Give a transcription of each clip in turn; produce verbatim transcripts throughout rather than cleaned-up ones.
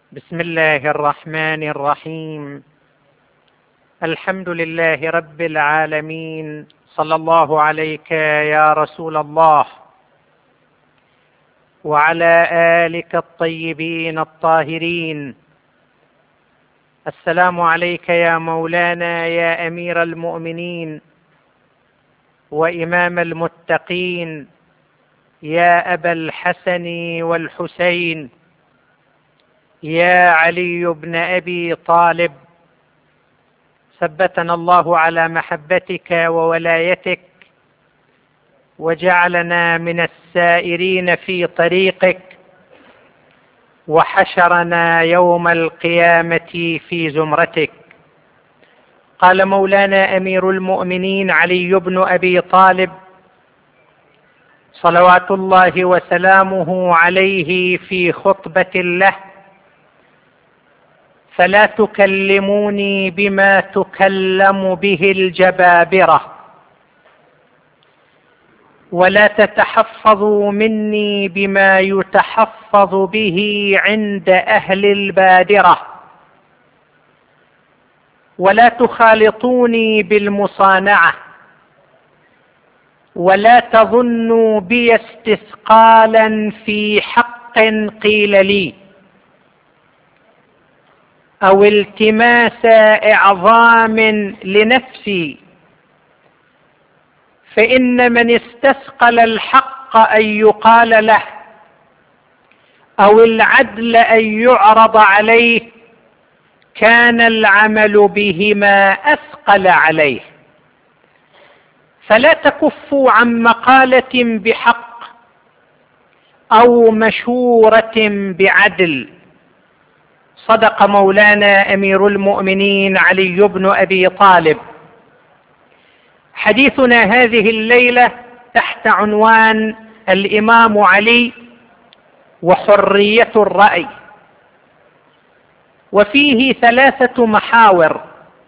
بسم الله الرحمن الرحيم. الحمد لله رب العالمين، صلى الله عليك يا رسول الله وعلى آلك الطيبين الطاهرين. السلام عليك يا مولانا يا أمير المؤمنين وإمام المتقين، يا أبا الحسن والحسين، يا علي بن أبي طالب، ثبتنا الله على محبتك وولايتك وجعلنا من السائرين في طريقك وحشرنا يوم القيامة في زمرتك. قال مولانا أمير المؤمنين علي بن أبي طالب صلوات الله وسلامه عليه في خطبة له: فلا تكلموني بما تكلم به الجبابرة، ولا تتحفظوا مني بما يتحفظ به عند أهل البادرة، ولا تخالطوني بالمصانعة، ولا تظنوا بي استثقالا في حق قيل لي أو التماس إعظام لنفسي، فإن من استثقل الحق أن يقال له أو العدل أن يعرض عليه كان العمل بهما أثقل عليه. فلا تكفوا عن مقالة بحق أو مشورة بعدل. صدق مولانا أمير المؤمنين علي بن أبي طالب. حديثنا هذه الليلة تحت عنوان الإمام علي وحرية الرأي، وفيه ثلاثة محاور.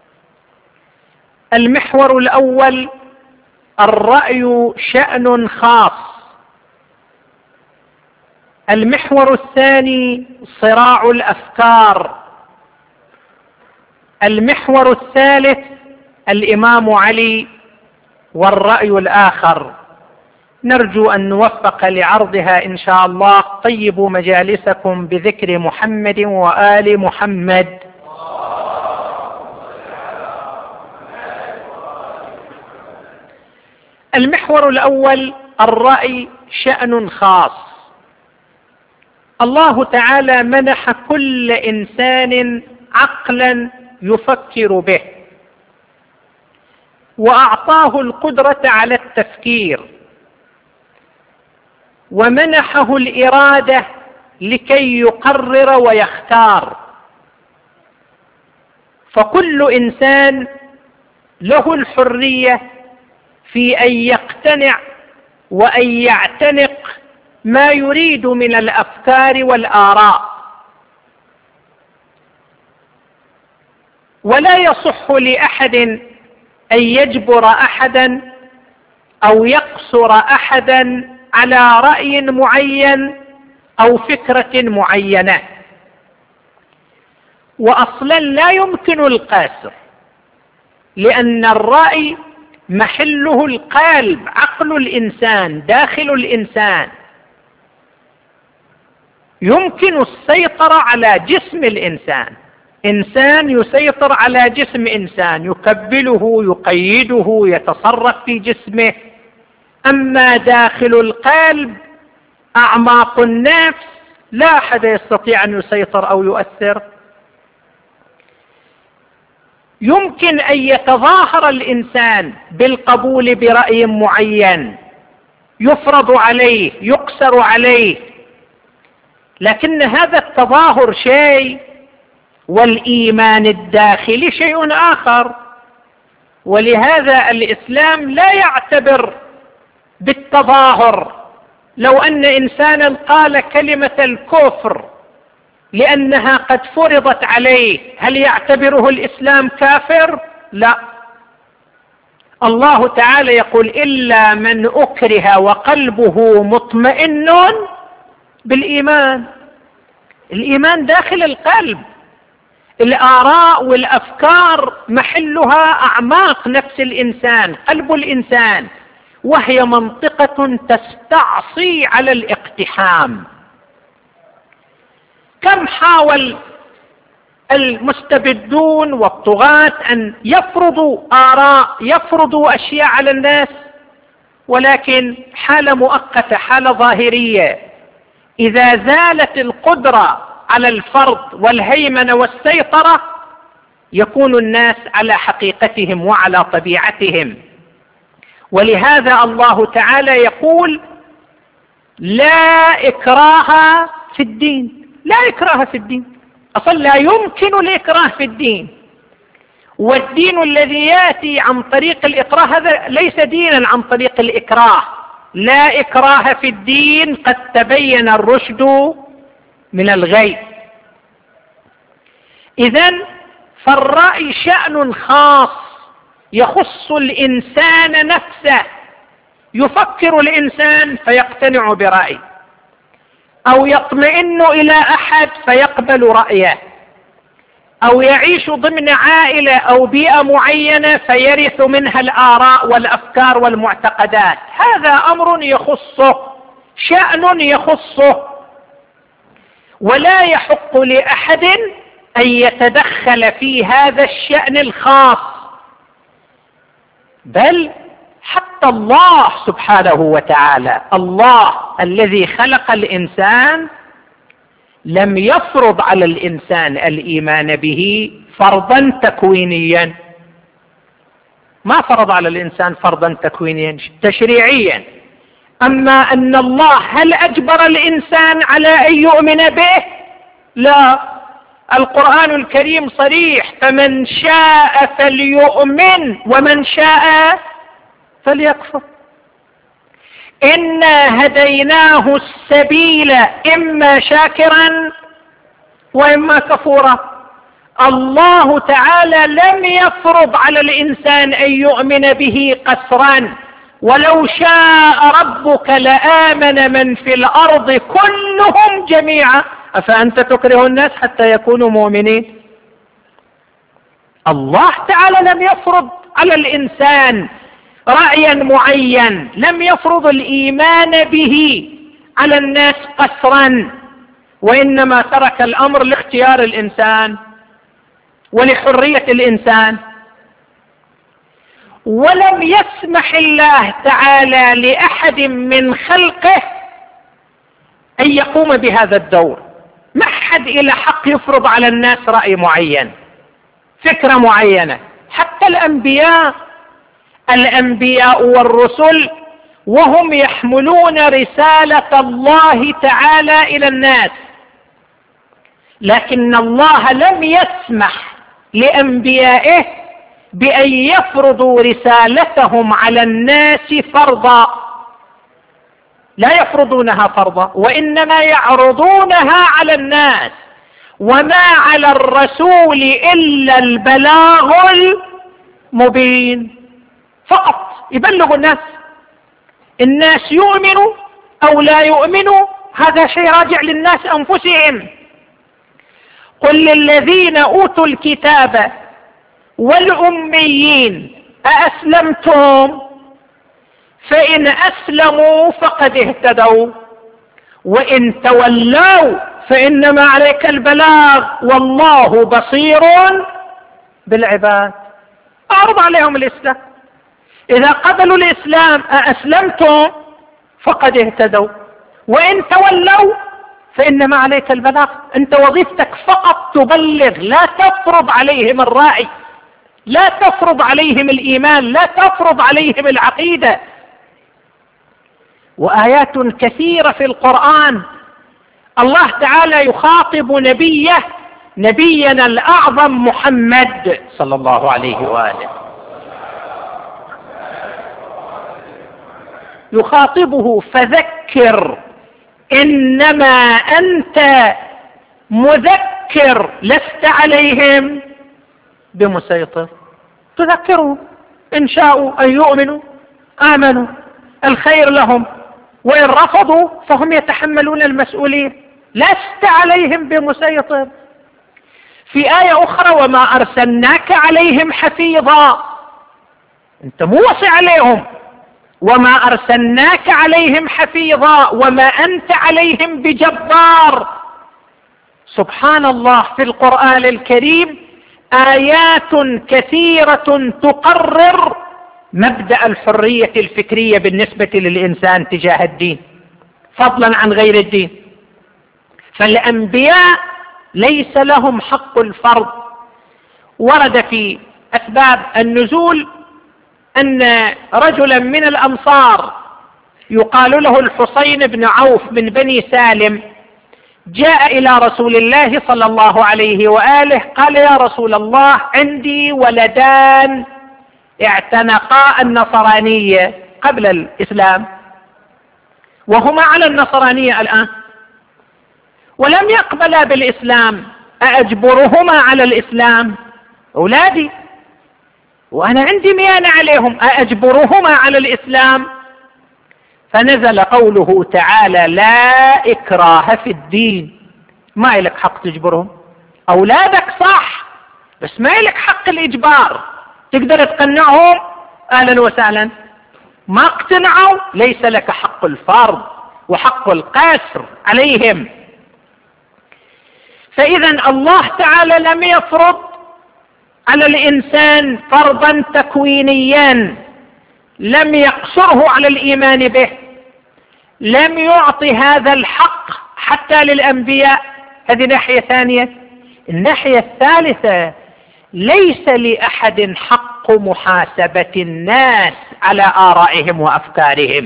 المحور الأول: الرأي شأن خاص. المحور الثاني: صراع الأفكار. المحور الثالث: الإمام علي والرأي الآخر. نرجو أن نوفق لعرضها إن شاء الله. طيبوا مجالسكم بذكر محمد وآل محمد. المحور الأول: الرأي شأن خاص. الله تعالى منح كل إنسان عقلا يفكر به، وأعطاه القدرة على التفكير، ومنحه الإرادة لكي يقرر ويختار. فكل إنسان له الحرية في أن يقتنع وأن يعتنق ما يريد من الأفكار والآراء. ولا يصح لأحد أن يجبر أحدا أو يقصر أحدا على رأي معين أو فكرة معينة. وأصلا لا يمكن القصر، لأن الرأي محله القلب، عقل الإنسان، داخل الإنسان. يمكن السيطرة على جسم الإنسان، إنسان يسيطر على جسم إنسان، يكبله، يقيده، يتصرف في جسمه. أما داخل القلب، أعماق النفس، لا أحد يستطيع أن يسيطر أو يؤثر. يمكن أن يتظاهر الإنسان بالقبول برأي معين يفرض عليه، يقصر عليه، لكن هذا التظاهر شيء والإيمان الداخلي شيء آخر. ولهذا الإسلام لا يعتبر بالتظاهر. لو أن إنسانا قال كلمة الكفر لأنها قد فرضت عليه، هل يعتبره الإسلام كافر؟ لا. الله تعالى يقول: إلا من أكره وقلبه مطمئن بالإيمان. الإيمان داخل القلب. الآراء والأفكار محلها أعماق نفس الإنسان، قلب الإنسان، وهي منطقة تستعصي على الاقتحام. كم حاول المستبدون والطغاة أن يفرضوا آراء، يفرضوا أشياء على الناس، ولكن حالة مؤقتة، حالة ظاهرية. إذا زالت القدرة على الفرض والهيمنة والسيطرة يكون الناس على حقيقتهم وعلى طبيعتهم. ولهذا الله تعالى يقول: لا إكراه في الدين. لا إكراه في الدين، أصلا لا يمكن الإكراه في الدين. والدين الذي يأتي عن طريق الإكراه هذا ليس دينا عن طريق الإكراه. لا إكراه في الدين، قد تبين الرشد من الغي. إذن فالرأي شأن خاص يخص الإنسان نفسه. يفكر الإنسان فيقتنع برأي، أو يطمئن إلى أحد فيقبل رأيه، أو يعيش ضمن عائلة أو بيئة معينة فيرث منها الآراء والأفكار والمعتقدات. هذا أمر يخصه، شأن يخصه، ولا يحق لأحد أن يتدخل في هذا الشأن الخاص. بل حتى الله سبحانه وتعالى، الله الذي خلق الإنسان، لم يفرض على الإنسان الإيمان به فرضا تكوينيا. ما فرض على الإنسان فرضا تكوينيا تشريعيا. أما أن الله هل أجبر الإنسان على أن يؤمن به؟ لا. القرآن الكريم صريح: فمن شاء فليؤمن ومن شاء فليكفر. إنا هديناه السبيل إما شاكرا وإما كفورا. الله تعالى لم يفرض على الإنسان أن يؤمن به قسرا. ولو شاء ربك لآمن من في الأرض كلهم جميعا أفأنت تكره الناس حتى يكونوا مؤمنين. الله تعالى لم يفرض على الإنسان رأيا معين، لم يفرض الإيمان به على الناس قسرا، وإنما ترك الأمر لاختيار الإنسان ولحرية الإنسان. ولم يسمح الله تعالى لأحد من خلقه أن يقوم بهذا الدور. ما أحد إلى حق يفرض على الناس رأي معين، فكرة معينة. حتى الأنبياء الأنبياء والرسل وهم يحملون رسالة الله تعالى إلى الناس، لكن الله لم يسمح لأنبيائه بأن يفرضوا رسالتهم على الناس فرضا. لا يفرضونها فرضا، وإنما يعرضونها على الناس. وما على الرسول إلا البلاغ المبين، فقط يبلغ الناس. الناس يؤمنوا أو لا يؤمنوا هذا شيء راجع للناس أنفسهم. قل للذين أوتوا الكتاب والأميين أأسلمتم؟ فإن أسلموا فقد اهتدوا، وإن تولوا فإنما عليك البلاغ والله بصير بالعباد. أعرض عليهم الإسلام. إذا قبلوا الإسلام أأسلمتم فقد اهتدوا، وإن تولوا فإنما عليك البلاغ. أنت وظيفتك فقط تبلغ، لا تفرض عليهم الرأي، لا تفرض عليهم الإيمان، لا تفرض عليهم العقيدة. وآيات كثيرة في القرآن الله تعالى يخاطب نبيه، نبينا الأعظم محمد صلى الله عليه وآله، يخاطبه: فذكر إنما أنت مذكر لست عليهم بمسيطر. تذكروا، إن شاءوا أن يؤمنوا آمنوا، الخير لهم، وإن رفضوا فهم يتحملون المسؤولية. لست عليهم بمسيطر. في آية أخرى وما أرسلناك عليهم حفيظا، أنت موصي عليهم، وما أرسلناك عليهم حفيظا وما أنت عليهم بجبار. سبحان الله، في القرآن الكريم آيات كثيرة تقرر مبدأ الحرية الفكرية بالنسبة للإنسان تجاه الدين فضلا عن غير الدين. فالأنبياء ليس لهم حق الفرض. ورد في أسباب النزول أن رجلا من الأنصار يقال له الحسين بن عوف من بني سالم جاء إلى رسول الله صلى الله عليه وآله، قال يا رسول الله عندي ولدان اعتنقا النصرانية قبل الإسلام وهما على النصرانية الآن ولم يقبلا بالإسلام، أأجبرهما على الإسلام؟ أولادي وأنا عندي ميانة عليهم، أأجبرهما على الإسلام؟ فنزل قوله تعالى لا إكراه في الدين. ما لك حق تجبرهم، أولادك صح بس ما لك حق الإجبار. تقدر تقنعهم أهلا وسهلا، ما اقتنعوا ليس لك حق الفرض وحق القسر عليهم. فإذا الله تعالى لم يفرض على الإنسان فرضا تكوينيا، لم يقصره على الإيمان به، لم يعطي هذا الحق حتى للأنبياء. هذه ناحية ثانية. الناحية الثالثة، ليس لأحد حق محاسبة الناس على آرائهم وأفكارهم.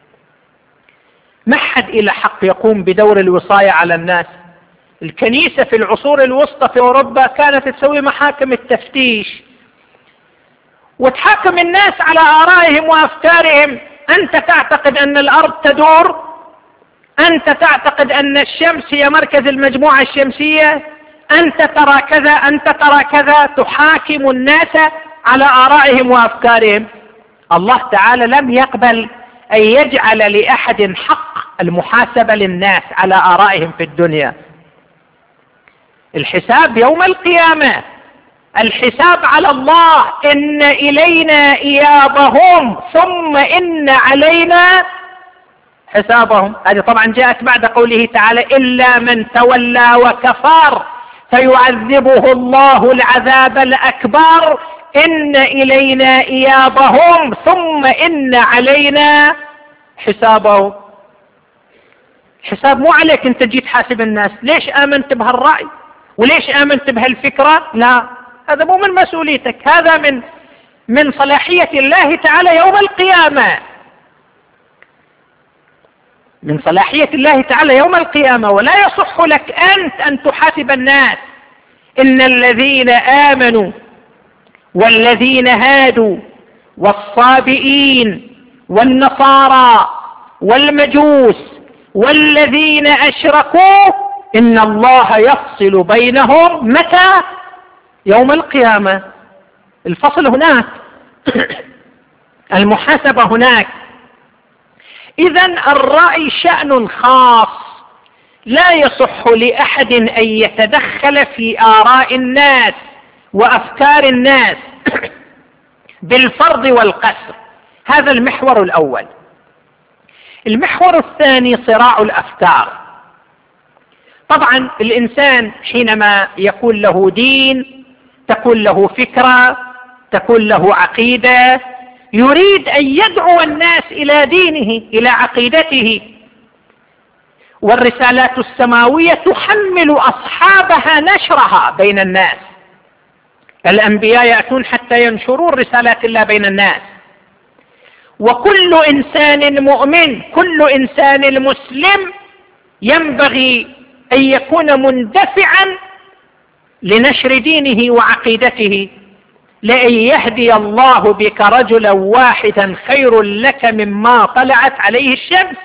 ما حد إلى حق يقوم بدور الوصاية على الناس. الكنيسة في العصور الوسطى في أوروبا كانت تسوي محاكم التفتيش وتحاكم الناس على آرائهم وأفكارهم. أنت تعتقد أن الأرض تدور؟ أنت تعتقد أن الشمس هي مركز المجموعة الشمسية؟ أنت ترى كذا، أنت ترى كذا. تحاكم الناس على آرائهم وأفكارهم. الله تعالى لم يقبل أن يجعل لأحد حق المحاسبة للناس على آرائهم في الدنيا. الحساب يوم القيامة، الحساب على الله. إن إلينا إيابهم ثم إن علينا حسابهم. هذه طبعا جاءت بعد قوله تعالى إلا من تولى وكفر فيعذبه الله العذاب الأكبر إن إلينا إيابهم ثم إن علينا حسابهم. حساب مو عليك أنت جيت حاسب الناس ليش آمنت بهالرأي وليش آمنت بهالفكرة، لا، هذا مو من مسؤوليتك، هذا من من صلاحية الله تعالى يوم القيامة، من صلاحية الله تعالى يوم القيامة. ولا يصح لك أنت أن تحاسب الناس. إن الذين آمنوا والذين هادوا والصابئين والنصارى والمجوس والذين أشركوا إن الله يفصل بينهم متى؟ يوم القيامة. الفصل هناك، المحاسبة هناك. إذن الرأي شأن خاص، لا يصح لأحد أن يتدخل في آراء الناس وأفكار الناس بالفرض والقسر. هذا المحور الأول. المحور الثاني صراع الأفكار. طبعا الإنسان حينما يكون له دين، تكون له فكرة، تكون له عقيدة، يريد أن يدعو الناس إلى دينه، إلى عقيدته. والرسالات السماوية تحمل أصحابها نشرها بين الناس. الأنبياء يأتون حتى ينشرون رسالات الله بين الناس. وكل إنسان مؤمن، كل إنسان مسلم ينبغي أن يكون مندفعا لنشر دينه وعقيدته. لأن يهدي الله بك رجلا واحدا خير لك مما طلعت عليه الشمس،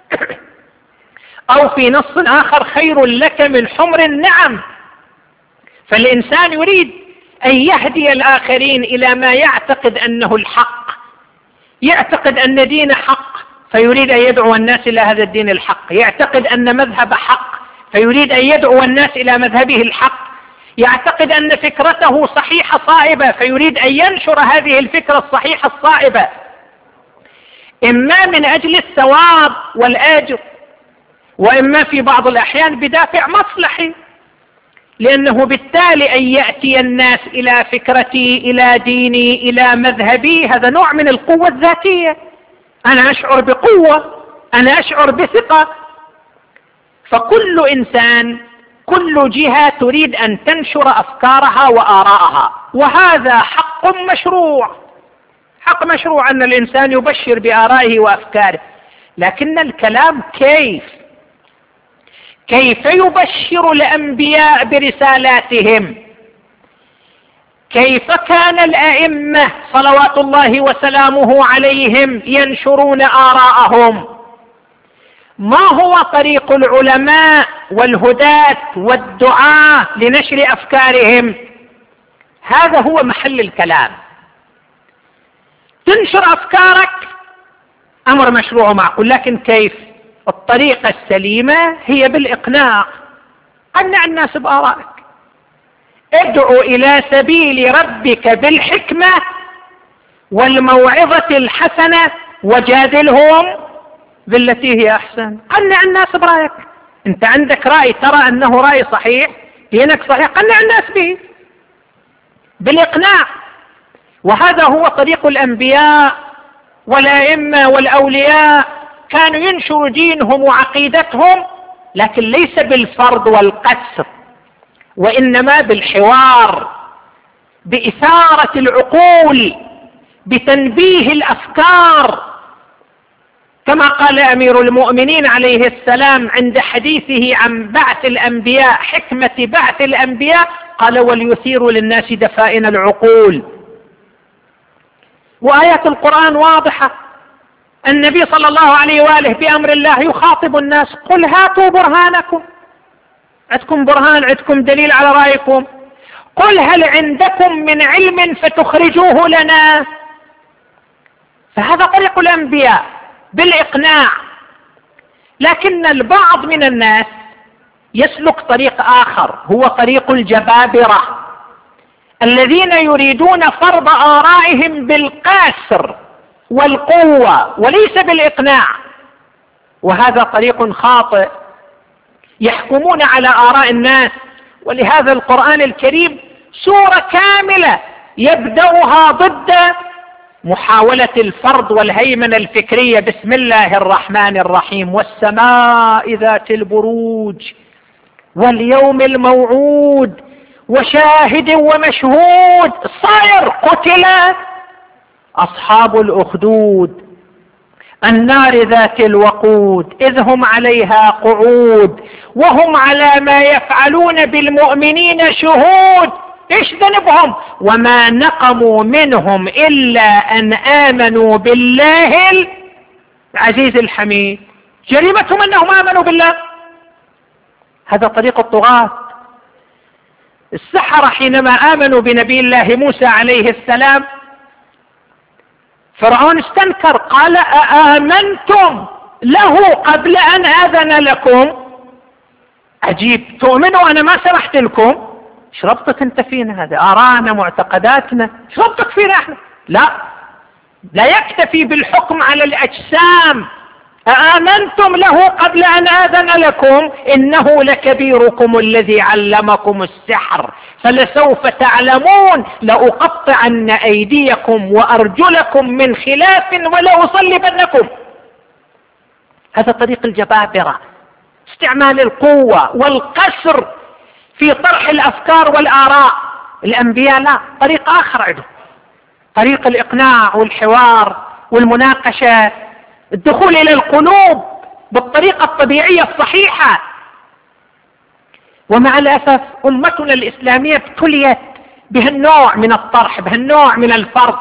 أو في نص آخر خير لك من حمر النعم. فالإنسان يريد أن يهدي الآخرين إلى ما يعتقد أنه الحق، يعتقد أن دين حق فيريد أن يدعو الناس إلى هذا الدين الحق، يعتقد أن مذهب حق فيريد أن يدعو الناس إلى مذهبه الحق، يعتقد أن فكرته صحيحة صائبة فيريد أن ينشر هذه الفكرة الصحيحة الصائبة، إما من أجل الثواب والأجر، وإما في بعض الأحيان بدافع مصلحي، لأنه بالتالي أن يأتي الناس إلى فكرتي، إلى ديني، إلى مذهبي، هذا نوع من القوة الذاتية. أنا أشعر بقوة، أنا أشعر بثقة. فكل إنسان، كل جهة تريد أن تنشر أفكارها وآراءها، وهذا حق مشروع، حق مشروع أن الإنسان يبشر بآرائه وأفكاره. لكن الكلام كيف كيف يبشر الأنبياء برسالاتهم؟ كيف كان الأئمة صلوات الله وسلامه عليهم ينشرون آراءهم؟ ما هو طريق العلماء والهداة والدعاة لنشر أفكارهم؟ هذا هو محل الكلام. تنشر أفكارك أمر مشروع معقول، لكن كيف؟ الطريقة السليمة هي بالإقناع. قنع الناس بآرائك، ادعو إلى سبيل ربك بالحكمة والموعظة الحسنة وجادلهم بالتي هي أحسن. قنع الناس برأيك. أنت عندك رأي ترى أنه رأي صحيح، دينك صحيح، قنع الناس به بالإقناع. وهذا هو طريق الأنبياء والأئمة والأولياء، كانوا ينشروا دينهم وعقيدتهم، لكن ليس بالفرض والقسر، وإنما بالحوار، بإثارة العقول، بتنبيه الأفكار، كما قال أمير المؤمنين عليه السلام عند حديثه عن بعث الأنبياء، حكمة بعث الأنبياء، قال: وليثيروا للناس دفائن العقول. وآيات القرآن واضحة. النبي صلى الله عليه وآله بأمر الله يخاطب الناس: قل هاتوا برهانكم، عندكم برهان، عندكم دليل على رأيكم، قل هل عندكم من علم فتخرجوه لنا. فهذا طريق الأنبياء بالإقناع. لكن البعض من الناس يسلك طريق آخر، هو طريق الجبابرة الذين يريدون فرض آرائهم بالقسر والقوة وليس بالإقناع، وهذا طريق خاطئ. يحكمون على آراء الناس، ولهذا القرآن الكريم سورة كاملة يبدأها ضد محاولة الفرض والهيمنة الفكرية. بسم الله الرحمن الرحيم: والسماء ذات البروج واليوم الموعود وشاهد ومشهود. صائر: قتل أصحاب الأخدود النار ذات الوقود إذ هم عليها قعود وهم على ما يفعلون بالمؤمنين شهود. ايش ذنبهم؟ وما نقموا منهم إلا أن آمنوا بالله العزيز الحميد. جريمتهم أنهم آمنوا بالله. هذا طريق الطغاة. السحرة حينما آمنوا بنبي الله موسى عليه السلام، فرعون استنكر، قال: أآمنتم له قبل أن آذن لكم؟ عجيب، تؤمنوا أنا ما سمحت لكم؟ ايش ربطك انت فينا؟ هذا آراءنا معتقداتنا، ايش ربطك فينا احنا؟ لا، لا يكتفي بالحكم على الأجسام. أآمنتم له قبل أن آذن لكم؟ إنه لكبيركم الذي علمكم السحر فلسوف تعلمون لأقطعن أيديكم وأرجلكم من خلاف ولأصلبنكم. هذا طريق الجبابرة، استعمال القوة والقسر في طرح الأفكار والآراء. الأنبياء لا، طريق آخر عندهم، طريق الإقناع والحوار والمناقشة، الدخول إلى القلوب بالطريقة الطبيعية الصحيحة. ومع الأسف أمتنا الإسلامية ابتليت بهالنوع من الطرح، بهالنوع من الفرض.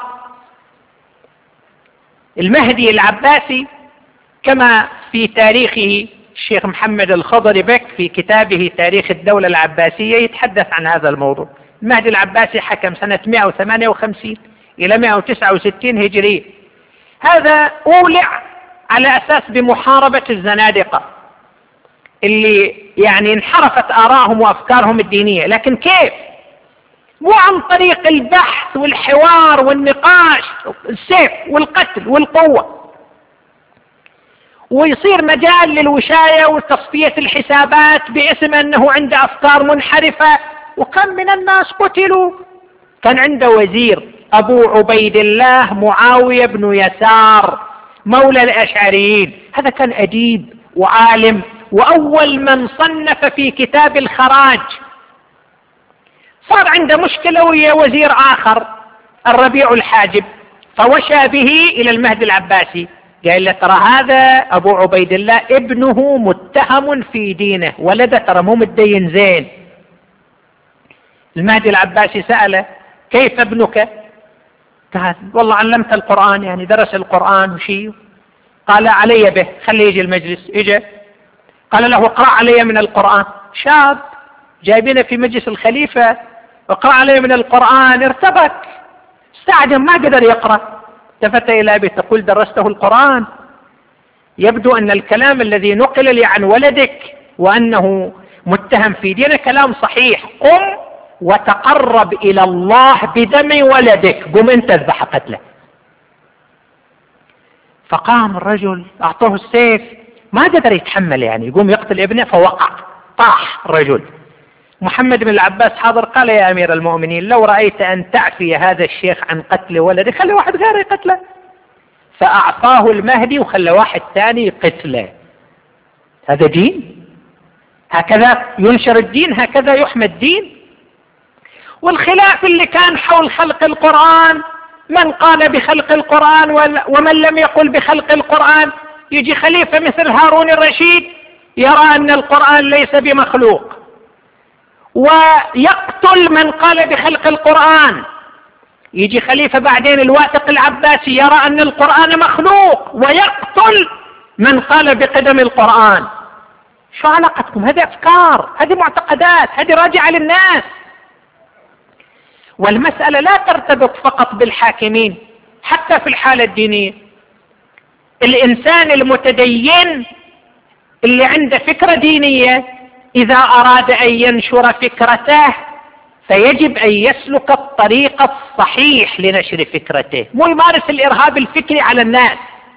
المهدي العباسي كما في تاريخه الشيخ محمد الخضر بك في كتابه تاريخ الدولة العباسية يتحدث عن هذا الموضوع. المهدي العباسي حكم سنة مئة وثمانية وخمسين إلى مئة وتسعة وستين هجرية. هذا أولع على أساس بمحاربة الزنادقة، اللي يعني انحرفت آراءهم وأفكارهم الدينية، لكن كيف؟ مو عن طريق البحث والحوار والنقاش، السيف والقتل والقوة، ويصير مجال للوشاية وتصفية الحسابات باسم أنه عنده أفكار منحرفة. وكم من الناس قتلوا. كان عنده وزير أبو عبيد الله معاوية بن يسار مولى الأشعريين، هذا كان أديب وعالم، وأول من صنف في كتاب الخراج. صار عنده مشكلة ويا وزير آخر الربيع الحاجب، فوشى به إلى المهدي العباسي، قال له ترى هذا أبو عبيد الله ابنه متهم في دينه، ولده ترى مو متدين زين. المهدي العباسي سأله كيف ابنك؟ قال والله علمت القرآن، يعني درس القرآن وشيء. قال علي به، خليه يجي المجلس. اجى قال له اقرأ علي من القرآن. شاب جايبينه في مجلس الخليفة، اقرأ علي من القرآن. ارتبك، استعجب، ما قدر يقرأ. التفت إلى أبي تقول درسته القرآن؟ يبدو أن الكلام الذي نقل لي عن ولدك وأنه متهم في دينه كلام صحيح. قم وتقرب إلى الله بدم ولدك، قم أنت اذبح قتله. فقام الرجل، أعطوه السيف، ما قدر يتحمل يعني يقوم يقتل ابنه، فوقع طاح الرجل. محمد بن العباس حاضر، قال يا أمير المؤمنين لو رأيت أن تعفي هذا الشيخ عن قتل ولده خلي واحد غيره يقتله. فأعفاه المهدي وخلى واحد ثاني يقتله. هذا دين؟ هكذا ينشر الدين؟ هكذا يحمى الدين؟ والخلاف اللي كان حول خلق القرآن، من قال بخلق القرآن ومن لم يقل بخلق القرآن. يجي خليفة مثل هارون الرشيد يرى أن القرآن ليس بمخلوق، ويقتل من قال بخلق القرآن. يجي خليفة بعدين الواثق العباسي يرى أن القرآن مخلوق، ويقتل من قال بقدم القرآن. شو علاقتكم؟ هذه أفكار، هذه معتقدات، هذه راجعة للناس. والمسألة لا ترتبط فقط بالحاكمين، حتى في الحالة الدينية. الإنسان المتدين اللي عنده فكرة دينية إذا أراد أن ينشر فكرته فيجب أن يسلك الطريق الصحيح لنشر فكرته، مو يمارس الإرهاب الفكري على الناس،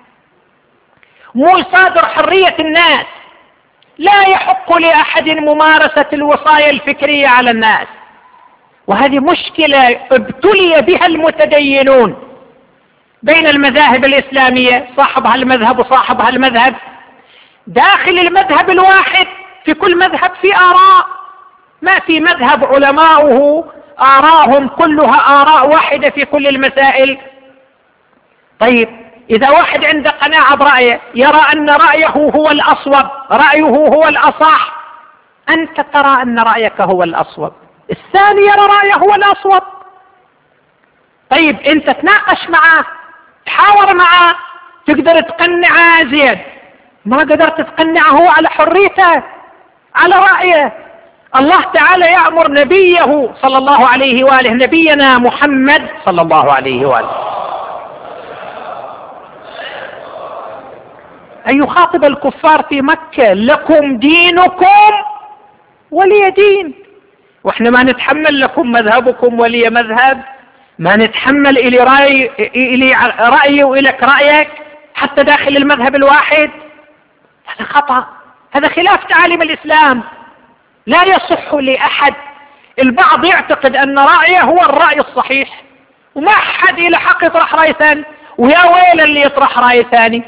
مو يصادر حرية الناس. لا يحق لأحد ممارسة الوصايا الفكرية على الناس. وهذه مشكلة ابتلي بها المتدينون بين المذاهب الإسلامية، صاحب هالمذهب وصاحب هالمذهب. داخل المذهب الواحد في كل مذهب في آراء، ما في مذهب علماؤه آراءهم كلها آراء واحدة في كل المسائل. طيب إذا واحد عنده قناعة برأيه، يرى أن رأيه هو الأصوب، رأيه هو الأصح، أنت ترى أن رأيك هو الأصوب، الثاني يرى رأيه هو الأصوب. طيب أنت تناقش معه، تحاور معه، تقدر تقنعه زين. ما قدرت تقنعه على حريته، على رأيه. الله تعالى يأمر نبيه صلى الله عليه وآله، نبينا محمد صلى الله عليه وآله، أن يخاطب الكفار في مكة: لكم دينكم ولي دين. واحنا ما نتحمل لكم مذهبكم ولي مذهب، ما نتحمل إلي رأي إلي رأيي وإلك رأيك حتى داخل المذهب الواحد. هذا خطأ، هذا خلاف تعاليم الإسلام، لا يصح لأحد. البعض يعتقد أن رأيه هو الرأي الصحيح، وما أحد إلى حق يطرح رأي ثاني، ويا ويل اللي يطرح رأي ثاني،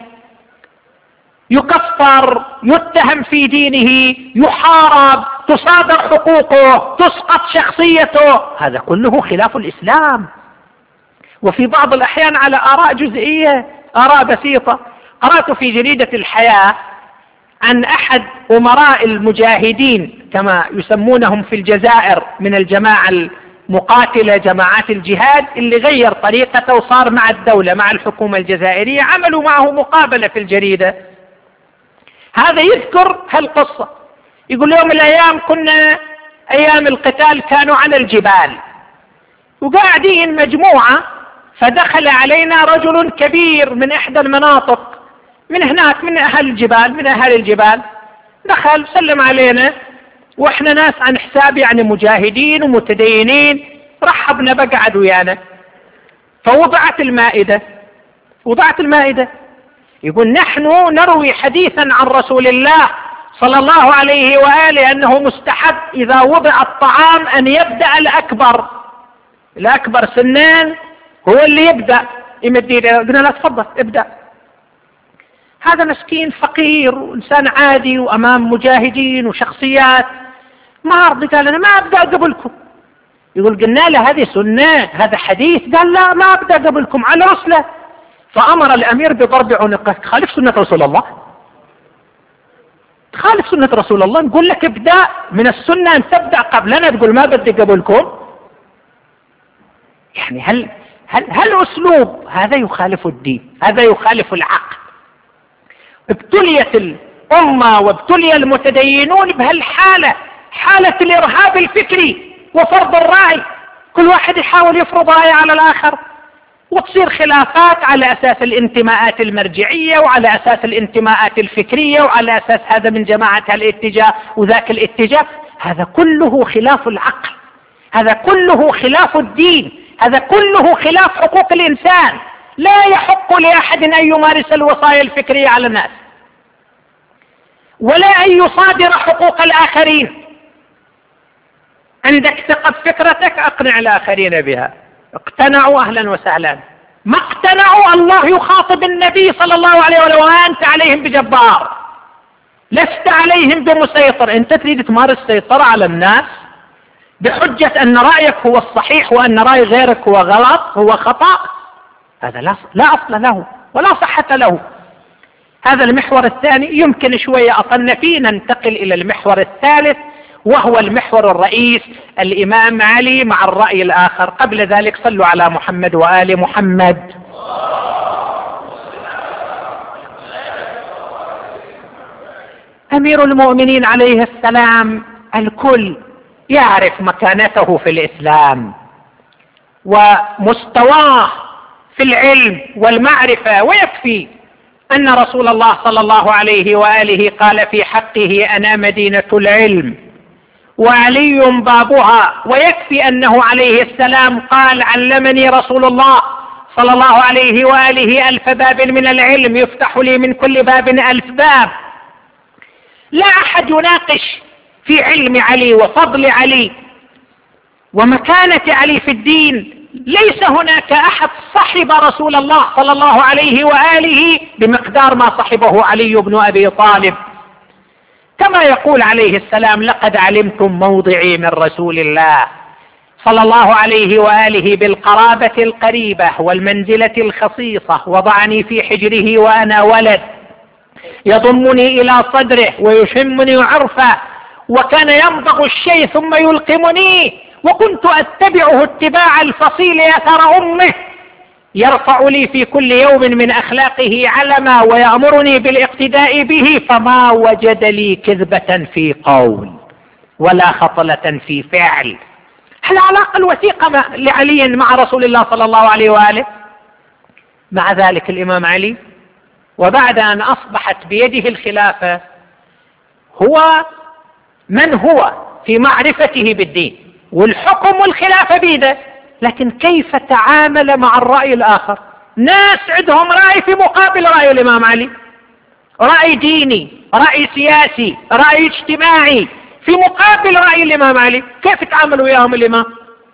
يكفر، يتهم في دينه، يحارب، تصادر حقوقه، تسقط شخصيته. هذا كله خلاف الإسلام. وفي بعض الأحيان على آراء جزئية، آراء بسيطة. قرأت في جريدة الحياة عن أحد أمراء المجاهدين كما يسمونهم في الجزائر من الجماعة المقاتلة، جماعات الجهاد، اللي غير طريقته وصار مع الدولة، مع الحكومة الجزائرية. عملوا معه مقابلة في الجريدة. هذا يذكر هالقصة، يقول يوم من الأيام كنا أيام القتال كانوا على الجبال وقاعدين مجموعة، فدخل علينا رجل كبير من إحدى المناطق من هناك، من أهل الجبال، من أهل الجبال. دخل سلم علينا واحنا ناس عن حساب يعني مجاهدين ومتدينين، رحبنا بقعد ويانا. فوضعت المائدة وضعت المائدة يقول نحن نروي حديثا عن رسول الله صلى الله عليه وآله أنه مستحب إذا وضع الطعام أن يبدأ الأكبر، الأكبر سنان هو اللي يبدأ يمد يده. قلنا لا تفضل ابدأ. هذا مسكين فقير وإنسان عادي وأمام مجاهدين وشخصيات، ما رضي، قال أنا ما أبدأ قبلكم. يقول قلنا له هذه سنة، هذا حديث. قال لا ما أبدأ قبلكم على رسله. فأمر الأمير بضرب عنقه. تخالف سنة رسول الله، تخالف سنة رسول الله. نقول لك ابدأ، من السنة أن تبدأ قبلنا، تقول ما بدي قبلكم. يعني هل هل هل أسلوب هذا يخالف الدين، هذا يخالف العقل. ابتليت الأمة وابتلي المتدينون بهالحالة، حالة الإرهاب الفكري وفرض الرأي. كل واحد يحاول يفرض رأي على الآخر، وتصير خلافات على أساس الانتماءات المرجعية وعلى أساس الانتماءات الفكرية وعلى أساس هذا من جماعة الاتجاه وذاك الاتجاه. هذا كله خلاف العقل، هذا كله خلاف الدين، هذا كله خلاف حقوق الإنسان. لا يحق لأحد أن يمارس الوصايا الفكرية على الناس، ولا أن يصادر حقوق الآخرين. عندك ثقة بفكرتك، أقنع الآخرين بها. اقتنعوا أهلا وسهلا، ما اقتنعوا الله يخاطب النبي صلى الله عليه وسلم وأنت عليهم بجبار، لست عليهم بمسيطر. أنت تريد تمارس سيطرة على الناس بحجة أن رأيك هو الصحيح وأن رأي غيرك هو غلط، هو خطأ. هذا لا لا أصل له ولا صحة له. هذا المحور الثاني. يمكن شوية أطلنا فيه، ننتقل إلى المحور الثالث وهو المحور الرئيس، الإمام علي مع الرأي الآخر. قبل ذلك صلوا على محمد وآل محمد. أمير المؤمنين عليه السلام الكل يعرف مكانته في الإسلام ومستواه في العلم والمعرفة، ويكفي أن رسول الله صلى الله عليه وآله قال في حقه أنا مدينة العلم وعلي بابها، ويكفي أنه عليه السلام قال علمني رسول الله صلى الله عليه وآله ألف باب من العلم يفتح لي من كل باب ألف باب. لا أحد يناقش في علم علي وفضل علي ومكانة علي في الدين. ليس هناك أحد صحب رسول الله صلى الله عليه وآله بمقدار ما صحبه علي بن أبي طالب. كما يقول عليه السلام لقد علمتم موضعي من رسول الله صلى الله عليه وآله بالقرابة القريبة والمنزلة الخصيصة، وضعني في حجره وأنا ولد، يضمني إلى صدره ويشمني عرفا، وكان يمضغ الشيء ثم يلقمني، وكنت أتبعه اتباع الفصيل أثر أمه، يرفع لي في كل يوم من أخلاقه علما ويأمرني بالاقتداء به، فما وجد لي كذبة في قول ولا خطلة في فعل. العلاقة الوثيقة لعلي مع رسول الله صلى الله عليه وآله. مع ذلك الإمام علي وبعد أن أصبحت بيده الخلافة هو من هو في معرفته بالدين، والحكم والخلافة بيده، لكن كيف تعامل مع الرأي الآخر؟ ناس عندهم رأي في مقابل رأي الإمام علي، رأي ديني، رأي سياسي، رأي اجتماعي في مقابل رأي الإمام علي. كيف تعاملوا وياهم الإمام؟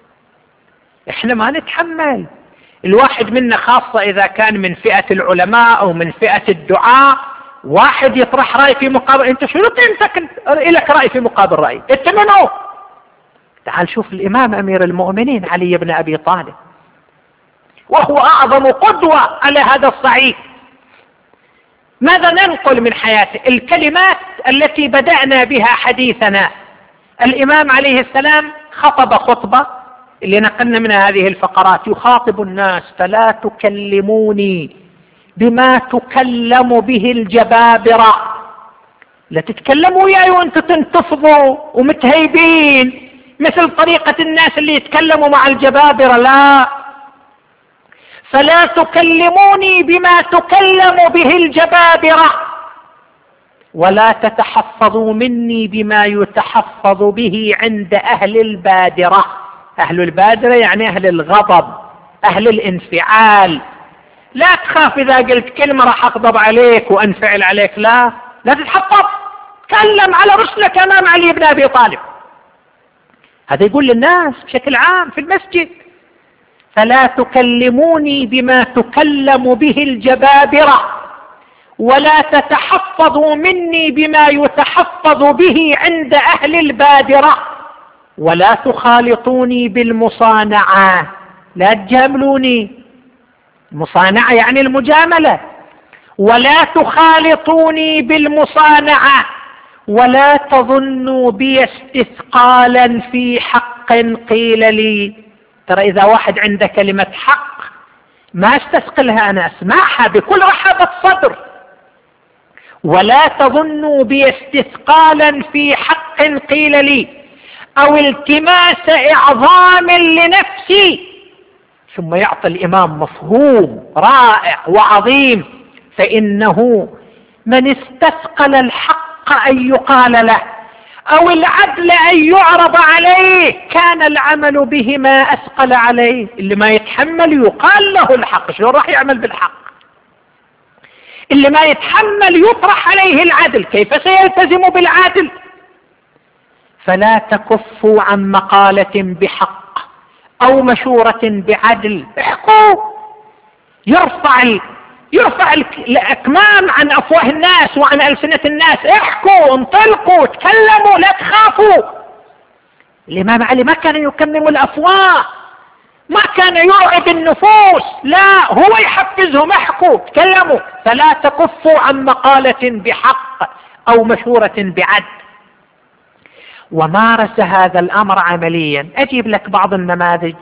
إحنا ما نتحمل. الواحد منا خاصة إذا كان من فئة العلماء أو من فئة الدعاء، واحد يطرح رأي في مقابل، أنت شنو أنت لك رأي في مقابل رأي؟ أنت منو؟ تعال شوف الإمام أمير المؤمنين علي بن أبي طالب، وهو أعظم قدوة على هذا الصعيد. ماذا ننقل من حياته؟ الكلمات التي بدأنا بها حديثنا. الإمام عليه السلام خطب خطبة اللي نقلنا منها هذه الفقرات، يخاطب الناس: فلا تكلموني بما تكلم به الجبابرة. لا تتكلموا وياي وانتم تنتفضوا ومتهيبين مثل طريقة الناس اللي يتكلموا مع الجبابرة، لا. فلا تكلموني بما تكلم به الجبابرة. ولا تتحفظوا مني بما يتحفظ به عند أهل البادرة. أهل البادرة يعني أهل الغضب، أهل الانفعال. لا تخاف إذا قلت كلمة راح أغضب عليك وأنفعل عليك، لا لا تتحفظ، تكلم على رسلك أمام علي بن أبي طالب. هذا يقول للناس بشكل عام في المسجد. فلا تكلموني بما تكلم به الجبابرة، ولا تتحفظوا مني بما يتحفظ به عند أهل البادرة، ولا تخالطوني بالمصانعة. لا تجاملوني، المصانعة يعني المجاملة. ولا تخالطوني بالمصانعة، ولا تظنوا بي استثقالا في حق قيل لي. ترى إذا واحد عنده كلمة حق ما استثقلها، أنا أسمعها بكل رحابة صدر. ولا تظنوا بي استثقالا في حق قيل لي أو التماس إعظام لنفسي. ثم يعطي الإمام مفهوم رائع وعظيم: فإنه من استثقل الحق أن يقال له أو العدل أن يعرض عليه كان العمل به ما أثقل عليه. اللي ما يتحمل يقال له الحق، شلون راح يعمل بالحق؟ اللي ما يتحمل يطرح عليه العدل، كيف سيلتزم بالعدل؟ فلا تكفوا عن مقالة بحق أو مشورة بعدل، احكوا. يرفع ال... يرفع الأكمام عن أفواه الناس وعن ألسنة الناس. احكوا، انطلقوا، تكلموا، لا تخافوا. الإمام علي ما كان يكمم الأفواه، ما كان يرعب النفوس، لا، هو يحفزهم: احكوا، تكلموا. فلا تكفوا عن مقالة بحق أو مشورة بعدل. ومارس هذا الأمر عمليا. أجيب لك بعض النماذج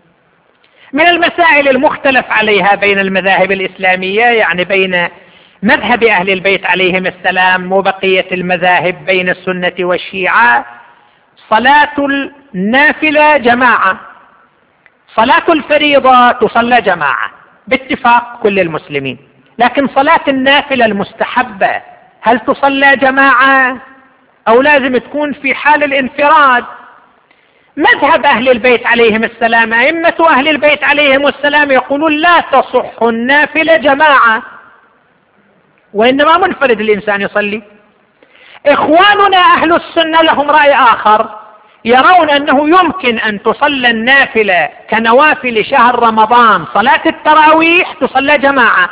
من المسائل المختلف عليها بين المذاهب الإسلامية، يعني بين مذهب أهل البيت عليهم السلام وبقية المذاهب بين السنة والشيعة. صلاة النافلة جماعة، صلاة الفريضة تصلى جماعة باتفاق كل المسلمين، لكن صلاة النافلة المستحبة هل تصلى جماعة أو لازم تكون في حال الانفراد؟ مذهب أهل البيت عليهم السلام، أئمة أهل البيت عليهم السلام يقولون لا تصح النافلة جماعة، وإنما منفرد الإنسان يصلي. إخواننا أهل السنة لهم رأي آخر، يرون أنه يمكن أن تصلى النافلة كنوافل شهر رمضان، صلاة التراويح تصلى جماعة.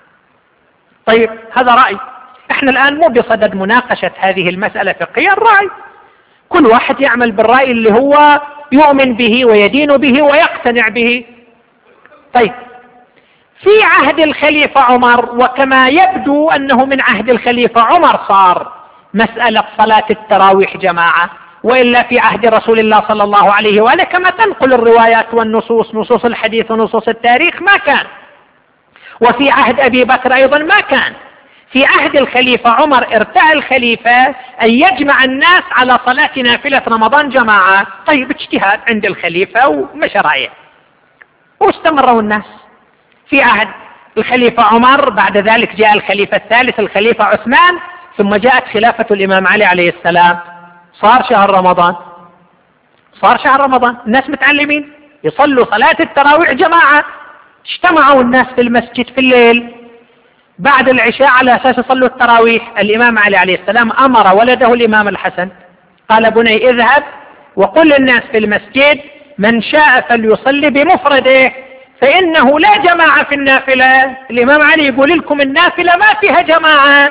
طيب هذا رأي، احنا الآن مو بصدد مناقشة هذه المسألة فقهيا، الرأي كل واحد يعمل بالرأي اللي هو يؤمن به ويدين به ويقتنع به. طيب في عهد الخليفة عمر، وكما يبدو أنه من عهد الخليفة عمر صار مسألة صلاة التراويح جماعة، وإلا في عهد رسول الله صلى الله عليه وآله كما تنقل الروايات والنصوص، نصوص الحديث ونصوص التاريخ، ما كان. وفي عهد أبي بكر أيضا ما كان. في عهد الخليفة عمر ارتأى الخليفة أن يجمع الناس على صلاة نافلة رمضان جماعة. طيب اجتهاد عند الخليفة ومشى رأيه واستمروا الناس. في عهد الخليفة عمر، بعد ذلك جاء الخليفة الثالث الخليفة عثمان، ثم جاءت خلافة الإمام علي عليه السلام، صار شهر رمضان، صار شهر رمضان الناس متعلمين يصلوا صلاة التراويح جماعة. اجتمعوا الناس في المسجد في الليل بعد العشاء على أساس يصلوا التراويح. الإمام علي عليه السلام أمر ولده الإمام الحسن، قال: بني اذهب وقل للناس في المسجد من شاء فليصلي بمفرده فإنه لا جماعة في النافلة. الإمام علي يقول لكم النافلة ما فيها جماعة.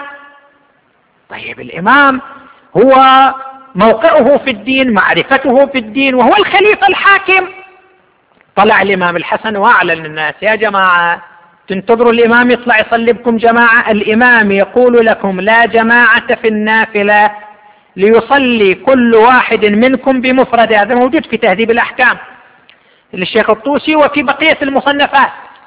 طيب الإمام هو موقعه في الدين، معرفته في الدين، وهو الخليفة الحاكم. طلع الإمام الحسن وأعلن للناس: يا جماعة تنتظروا الإمام يطلع يصلي بكم جماعة؟ الإمام يقول لكم لا جماعة في النافلة، ليصلي كل واحد منكم بمفرد. هذا موجود في تهذيب الأحكام للشيخ الطوسي وفي بقية المصنفات.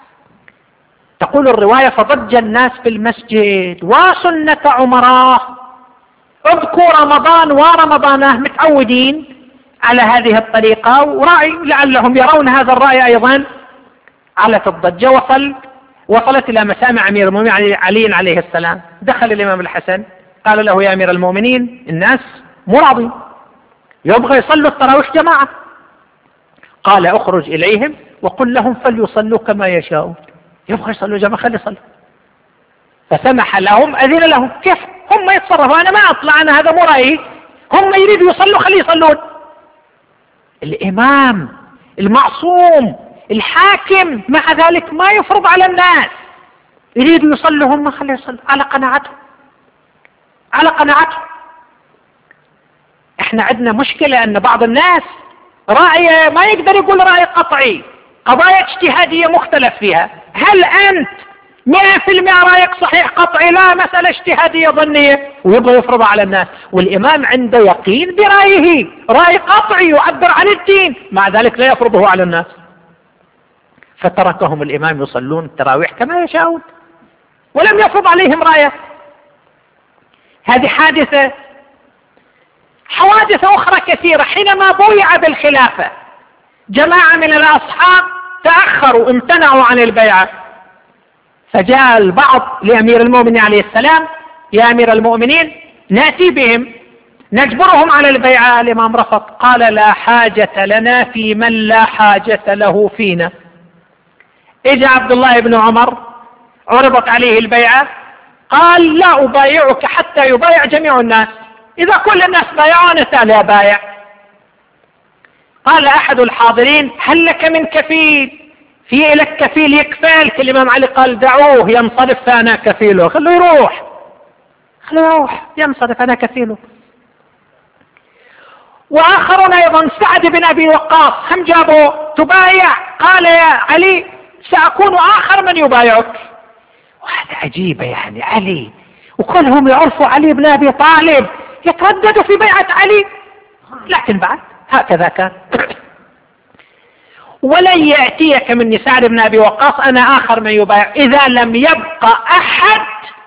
تقول الرواية: فضج الناس في المسجد وسنة عمراه، اذكوا رمضان ورمضانه، متعودين على هذه الطريقة ورأي لعلهم يرون هذا الرأي أيضا. علت الضجة، وصل وصلت إلى مسامع أمير المؤمنين علي عليه السلام. دخل الإمام الحسن قال له يا أمير المؤمنين الناس مو راضين، يبغى يصلوا التراويح جماعة. قال اخرج إليهم وقل لهم فليصلوا كما يشاءون، يبغى يصلوا جماعة خلي يصلوا. فسمح لهم، أذن لهم، كيف هم يتصرفوا، أنا ما أطلع، أنا هذا مو رأيي، هم يريدوا يصلوا خلي يصلون. الإمام المعصوم الحاكم مع ذلك ما يفرض على الناس، يريدوا يصلوا هم خلي يصلوا على قناعتهم على قناعتهم. احنا عندنا مشكلة ان بعض الناس رأي ما يقدر يقول رأي قطعي، قضايا اجتهادية مختلف فيها. هل انت مئة في المئة رأيك صحيح قطعي؟ لا، مسألة اجتهادية ظنية ويبغى يفرض على الناس، والإمام عنده يقين برأيه، رأي قطعي يعبر عن الدين، مع ذلك لا يفرضه على الناس. فتركهم الإمام يصلون التراويح كما يشاءون ولم يفرض عليهم رأيه. هذه حادثة. حوادث أخرى كثيرة. حينما بويع بالخلافة جماعة من الأصحاب تأخروا، امتنعوا عن البيعة، فجاء البعض لأمير المؤمنين عليه السلام: يا أمير المؤمنين نأتي بهم نجبرهم على البيعة. الإمام رفض، قال: لا حاجة لنا في من لا حاجة له فينا. إجا عبد الله بن عمر، عرضت عليه البيعة، قال: لا أبايعك حتى يبايع جميع الناس، إذا كل الناس بايعوا أنا لا بايع. قال أحد الحاضرين: هل لك من كفيل؟ في لك كفيل يكفلك؟ الإمام علي قال: دعوه ينصرف فأنا كفيله، خلوه يروح خلوه يروح ينصرف أنا كفيله. وآخرون أيضا، سعد بن أبي وقاص، هم جابوا: تبايع؟ قال: يا علي سأكون آخر من يبايعك. وهذا عجيبة، يعني علي وكلهم يعرفوا علي بن أبي طالب يترددوا في بيعة علي، لكن بعد هكذا كان. ولن يأتيك مني سعد بن أبي وقاص أنا آخر من يبايع، إذا لم يبقى أحد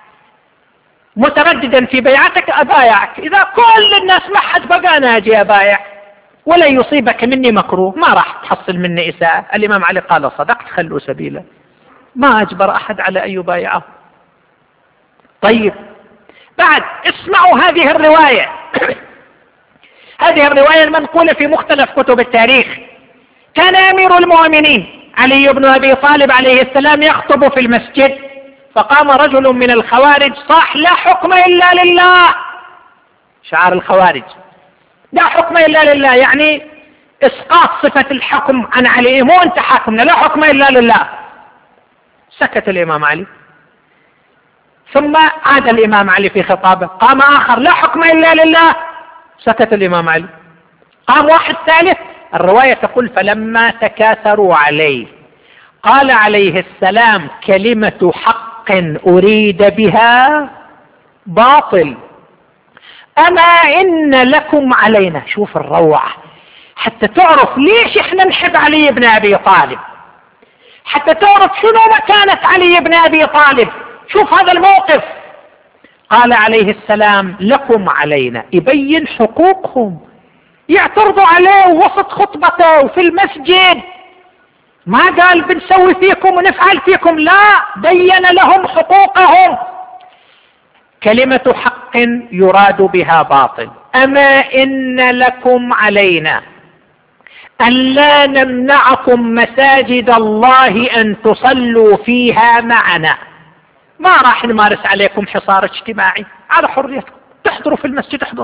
مترددا في بيعتك أبايعك، إذا كل الناس ما حد بقى أنا أجي أبايع، ولن يصيبك مني مكروه، ما راح تحصل مني إساءة. الإمام علي قال: صدقت، خلوا سبيله، ما أجبر أحد على أن يبايعه. طيب، بعد اسمعوا هذه الرواية هذه الرواية المنقولة في مختلف كتب التاريخ. كان أمير المؤمنين علي بن أبي طالب عليه السلام يخطب في المسجد، فقام رجل من الخوارج صاح: لا حكم إلا لله، شعار الخوارج، لا حكم إلا لله، يعني إسقاط صفة الحكم عن علي، مو أنت حاكمنا، لا حكم إلا لله. سكت الإمام علي، ثم عاد الإمام علي في خطابه، قام آخر: لا حكم إلا لله، سكت الإمام علي، قام واحد ثالث. الرواية تقول: فلما تكاثروا عليه قال عليه السلام: كلمة حق أريد بها باطل، أما إن لكم علينا. شوف الروعة، حتى تعرف ليش احنا نحب علي بن أبي طالب، حتى تعرف شنو مكانة علي بن أبي طالب. شوف هذا الموقف، قال عليه السلام: لكم علينا، يبين حقوقهم، يعترضوا عليه وسط خطبته وفي المسجد، ما قال بنسوي فيكم ونفعل فيكم، لا، بين لهم حقوقهم. كلمة حق يراد بها باطل، أما إن لكم علينا أن لا نمنعكم مساجد الله أن تصلوا فيها معنا، ما راح نمارس عليكم حصار اجتماعي، على حريتكم، تحضروا في المسجد احضروا،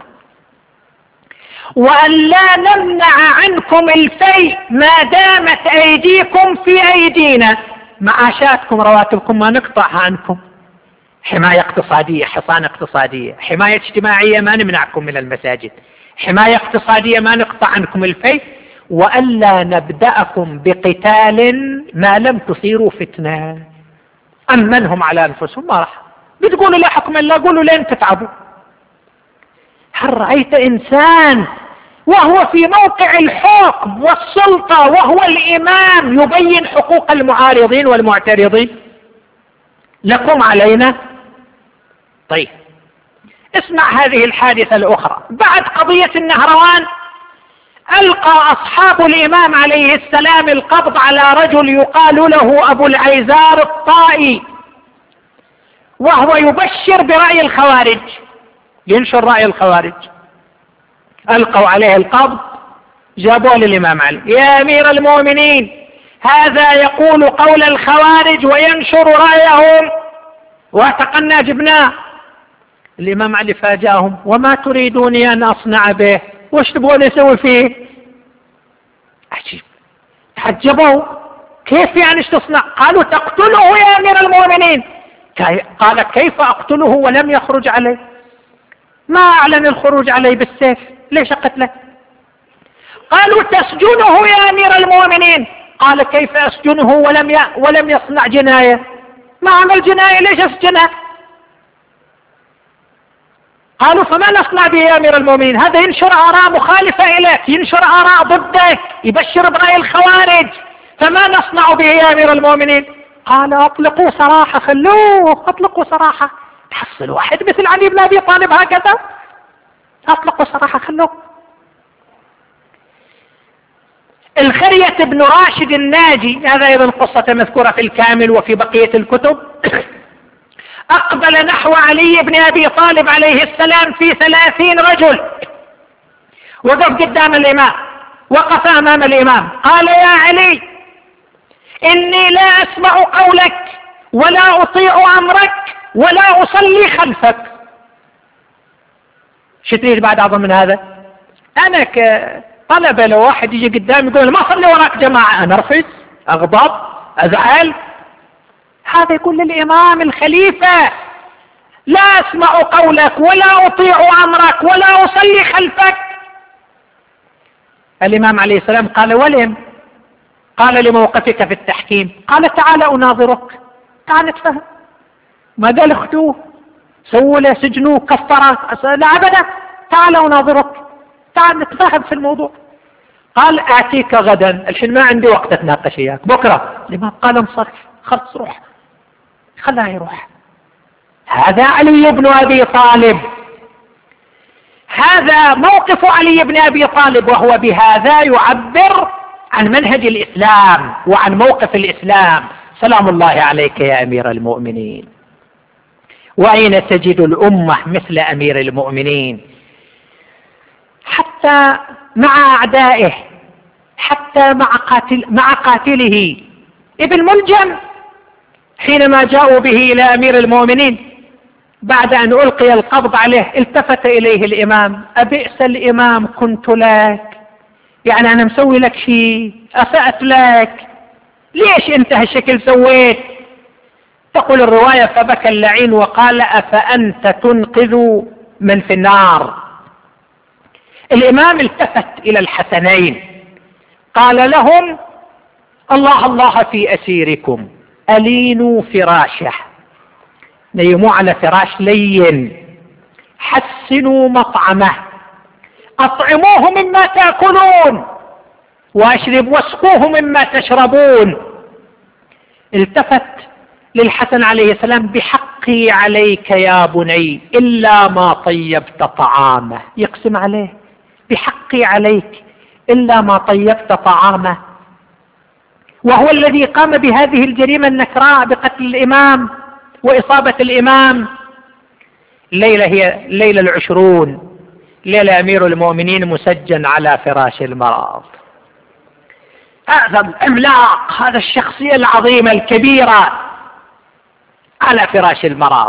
وأن لا نمنع عنكم الفيء ما دامت أيديكم في أيدينا، معاشاتكم رواتبكم ما نقطعها عنكم، حماية اقتصادية، حصان اقتصادية، حماية اجتماعية، ما نمنعكم من المساجد، حماية اقتصادية، ما نقطع عنكم الفيء، وألا نبدأكم بقتال ما لم تصيروا فتنة. أمنهم على أنفسهم، ما راح بتقولوا لا حكم الله، قولوا لين تتعبوا. هل رأيت إنسان وهو في موقع الحكم والسلطة وهو الإمام يبين حقوق المعارضين والمعترضين؟ لكم علينا. طيب، اسمع هذه الحادثة الأخرى. بعد قضية النهروان ألقى أصحاب الإمام عليه السلام القبض على رجل يقال له أبو العيزار الطائي، وهو يبشر برأي الخوارج، ينشر رأي الخوارج. ألقوا عليه القبض، جابوه للإمام علي: يا أمير المؤمنين، هذا يقول قول الخوارج وينشر رأيهم، واعتقلنا جبناه. الإمام علي فاجأهم: وما تريدوني أن أصنع به؟ وش تبغون يسوي فيه؟ عجيب، تعجبوا: كيف يعني ايش تصنع؟ قالوا: تقتله يا أمير المؤمنين. قال: كيف أقتله ولم يخرج عليه؟ ما أعلن الخروج عليه بالسيف، ليش قتله؟ قالوا: تسجنه يا أمير المؤمنين. قال: كيف أسجنه ولم ي... ولم يصنع جناية؟ ما عمل جناية، ليش أسجنه؟ قالوا: فما نصنع به يا أمير المؤمنين؟ هذا ينشر آراء مخالفة إليك، ينشر آراء ضدك، يبشر برأي الخوارج، فما نصنع به يا أمير المؤمنين؟ قال: أطلقوا سراحة، خلوه، أطلقوا سراحة. تحصل واحد مثل علي بن أبي طالب هكذا؟ أطلقوا سراحة، خلوه. الخرية بن راشد الناجي، هذا أيضا قصة مذكورة في الكامل وفي بقية الكتب، أقبل نحو علي بن أبي طالب عليه السلام في ثلاثين رجل، وقف قدام الإمام، وقف أمام الإمام، قال: يا علي، إني لا أسمع قولك ولا أطيع أمرك ولا أصلي خلفك. شو تريد بعد أعظم من هذا؟ أنا كطلبة لو واحد يجي قدامي يقول: ما أصلي وراك جماعة، أنا أرفض، أغضب، أزعل. هذا يقول للإمام الخليفة: لا أسمع قولك ولا أطيع أمرك ولا أصلي خلفك. الإمام عليه السلام قال: ولم؟ قال: لموقفك في التحكيم. قال: تعال أناظرك، تعال نتفهم. ما قال اخذوه سووا له سجنوه كفره، لا أبدا، تعال أناظرك، تعال نتفاهم في الموضوع. قال: آتيك غدا، الحين ما عندي وقت أتناقش إياك، بكرة. الإمام قال: انصرف، خلص روح، خلاه يروح. هذا علي بن أبي طالب، هذا موقف علي بن أبي طالب، وهو بهذا يعبر عن منهج الإسلام وعن موقف الإسلام. سلام الله عليك يا أمير المؤمنين. وأين تجد الأمة مثل أمير المؤمنين؟ حتى مع أعدائه، حتى مع قاتل مع قاتله ابن ملجم، حينما جاءوا به إلى أمير المؤمنين بعد أن ألقي القبض عليه، التفت إليه الإمام: أبئس الإمام كنت لك، يعني أنا مسوي لك شيء، أسأت لك، ليش أنت هالشكل سويت؟ تقول الرواية: فبكى اللعين وقال: أفأنت تنقذ من في النار؟ الإمام التفت إلى الحسنين قال لهم: الله الله في أسيركم، ألينوا فراشه، نيموا على فراش لين، حسنوا مطعمه، أطعموه مما تأكلون، وأشرب واسقوه مما تشربون. التفت للحسن عليه السلام: بحقي عليك يا بني إلا ما طيبت طعامه، يقسم عليه: بحقي عليك إلا ما طيبت طعامه. وهو الذي قام بهذه الجريمة النكراء بقتل الإمام وإصابة الإمام. الليلة هي الليلة العشرون، ليلة أمير المؤمنين مسجن على فراش المرض. هذا العملاق، هذا الشخصية العظيمة الكبيرة على فراش المرض.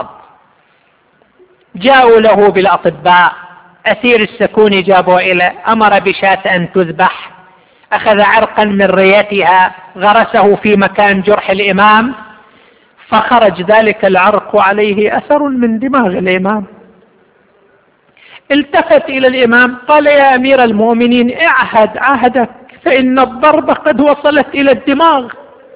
جاءوا له بالأطباء، أسير السكون جابوا إلى، أمر بشاة أن تذبح، أخذ عرقا من ريتها غرسه في مكان جرح الإمام، فخرج ذلك العرق عليه أثر من دماغ الإمام. التفت إلى الإمام قال: يا أمير المؤمنين، اعهد عهدك، فإن الضربة قد وصلت إلى الدماغ.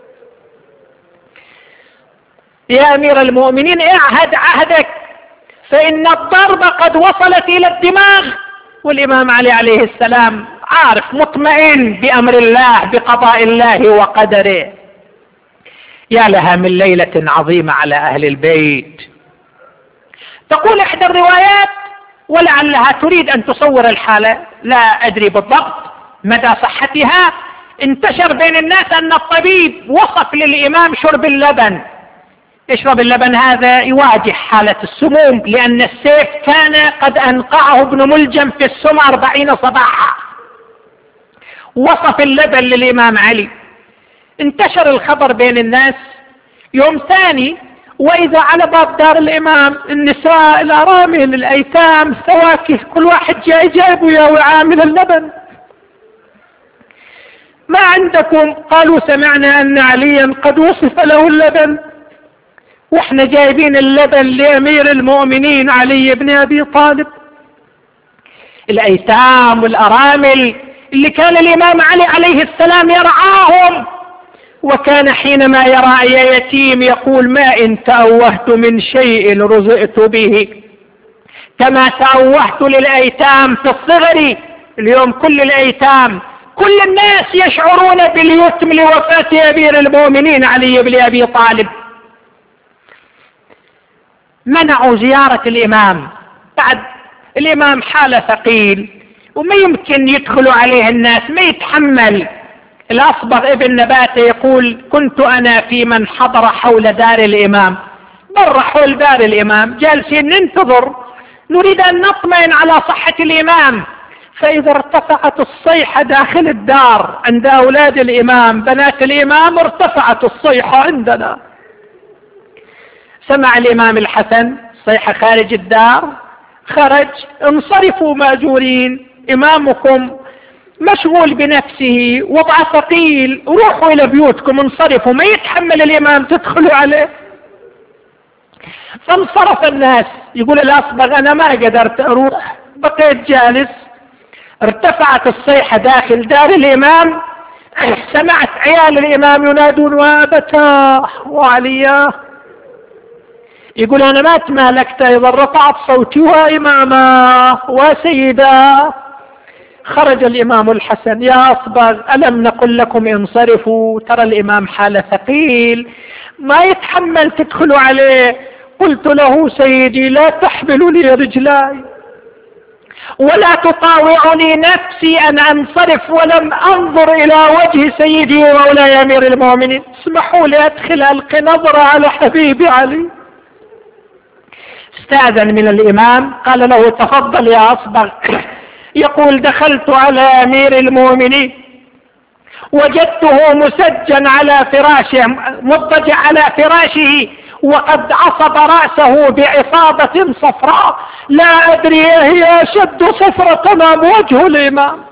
يا أمير المؤمنين، اعهد عهدك، فإن الضربة قد وصلت إلى الدماغ. والإمام علي عليه السلام عارف، مطمئن بأمر الله، بقضاء الله وقدره. يا لها من ليلة عظيمة على أهل البيت. تقول إحدى الروايات، ولعلها تريد أن تصور الحالة، لا أدري بالضبط مدى صحتها، انتشر بين الناس أن الطبيب وصف للإمام شرب اللبن. يشرب اللبن هذا يواجه حالة السموم، لأن السيف كان قد أنقعه ابن ملجم في السم أربعين صباحا. وصف اللبن للإمام علي، انتشر الخبر بين الناس. يوم ثاني وإذا على باب دار الإمام النساء، الأرامل، الأيتام، الفواكه، كل واحد جاي جايب ويا وعاء من اللبن. ما عندكم؟ قالوا سمعنا أن عليا قد وصف له اللبن، واحنا جايبين اللبن لأمير المؤمنين علي بن أبي طالب. الأيتام والأرامل اللي كان الإمام علي عليه السلام يرعاهم، وكان حينما يرى أي يتيم يقول: ما إن تأوهت من شيء رزقت به، كما تأوهت للأيتام في الصغر. اليوم كل الأيتام، كل الناس يشعرون باليتم لوفاة أمير المؤمنين علي بن أبي طالب. منعوا زيارة الإمام، بعد الإمام حالة ثقيل وما يمكن يدخلوا عليه الناس، ما يتحمل. الأصبغ ابن نباتة يقول: كنت أنا في من حضر حول دار الإمام، بر حول دار الإمام جالسين ننتظر، نريد أن نطمئن على صحة الإمام، فإذا ارتفعت الصيحة داخل الدار عند أولاد الإمام بنات الإمام، ارتفعت الصيحة عندنا. سمع الإمام الحسن صيحة خارج الدار، خرج: انصرفوا ماجورين، إمامكم مشغول بنفسه، وضع ثقيل، روحوا إلى بيوتكم، انصرفوا، ما يتحمل الإمام تدخلوا عليه. فانصرف الناس. يقول الأصبغ: أنا ما قدرت أروح، بقيت جالس. ارتفعت الصيحة داخل دار الإمام، سمعت عيال الإمام ينادون: وابتاه وعلياه. يقول: أنا ما تمالكت، إذا رفعت صوتي: وإماما وسيدا. خرج الإمام الحسن: يا أصبغ، ألم نقل لكم انصرفوا؟ ترى الإمام حال ثقيل ما يتحمل تدخلوا عليه. قلت له: سيدي، لا تحمل لي رجلاي ولا تطاوعني نفسي أن أنصرف ولم أنظر إلى وجه سيدي ومولاي أمير المؤمنين، اسمحوا لي أدخل ألقي نظرة على حبيبي علي. استأذن من الإمام، قال له: تفضل يا أصبغ. يقول: دخلت على أمير المؤمنين وجدته مسجا على فراشه، مضطجع على فراشه، وقد عصب رأسه بعصابة صفراء، لا أدري هي أشد صفرة أمام وجه الإمام،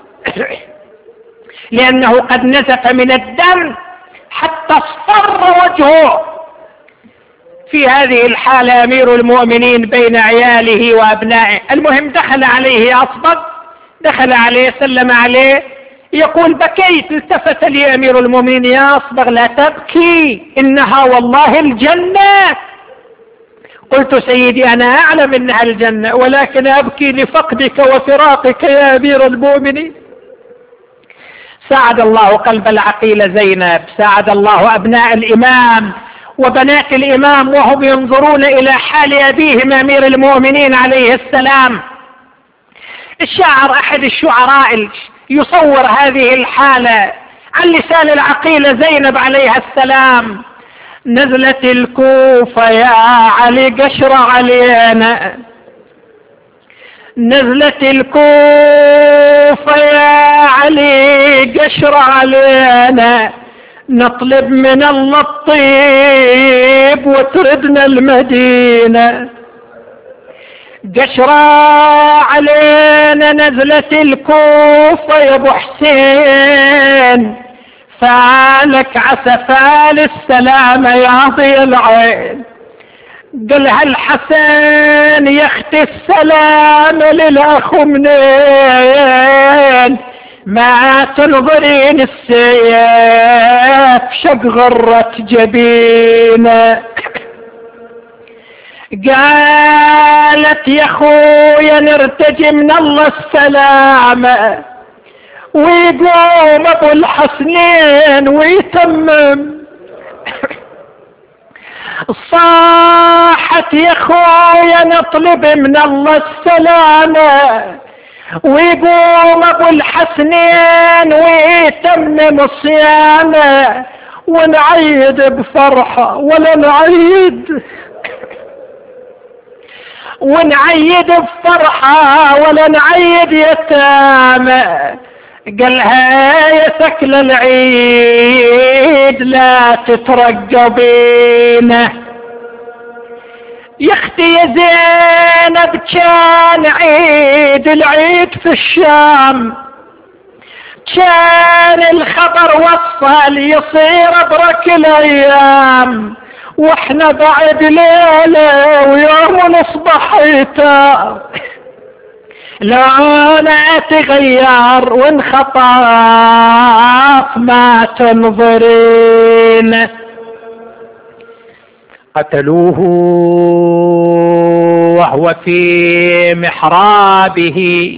لأنه قد نزف من الدم حتى اصفر وجهه. في هذه الحالة أمير المؤمنين بين عياله وأبنائه. المهم دخل عليه أصبغ، دخل عليه، سلم عليه، يقول: بكيت. التفت لي أمير المؤمنين: يا أصبغ، لا تبكي، إنها والله الجنة. قلت: سيدي، أنا أعلم إنها الجنة، ولكن أبكي لفقدك وفراقك يا أمير المؤمنين. ساعد الله قلب العقيلة زينب، ساعد الله أبناء الإمام وبنات الإمام وهم ينظرون إلى حال أبيهم أمير المؤمنين عليه السلام. الشاعر أحد الشعراء يصور هذه الحالة عن لسان العقيلة زينب عليها السلام: نزلت الكوفة يا علي قشر علينا، نزلت الكوفة يا علي قشر علينا، نطلب من الله الطيب وتردنا المدينة، قشرة علينا نزلت الكوفة يا ابو حسين، فعلك عسفال السلامة يا ضي العين. قالها الحسن: يا اختي السلام للاخ منين، ما تنظرين السيف شق غرة جبينه. قالت: يا خويا نرتجي من الله السلامة، ويقوم ابو الحسنين ويتمم. صاحت: يا خويا نطلب من الله السلامة، ويقوم ابو الحسنين ويتمم الصيامة، ونعيد بفرحة ولا نعيد ونعيد بفرحة ولا نعيد يتامى. قالها يا ثكل العيد لا تترقبينه. يا اختي يا زينب كان عيد العيد في الشام، كان الخبر وصل يصير برك الايام، واحنا بعد ليله ويوم نصبح عتاب. لا لا تغير وانخطف ما تنظرين. قتلوه وهو في محرابه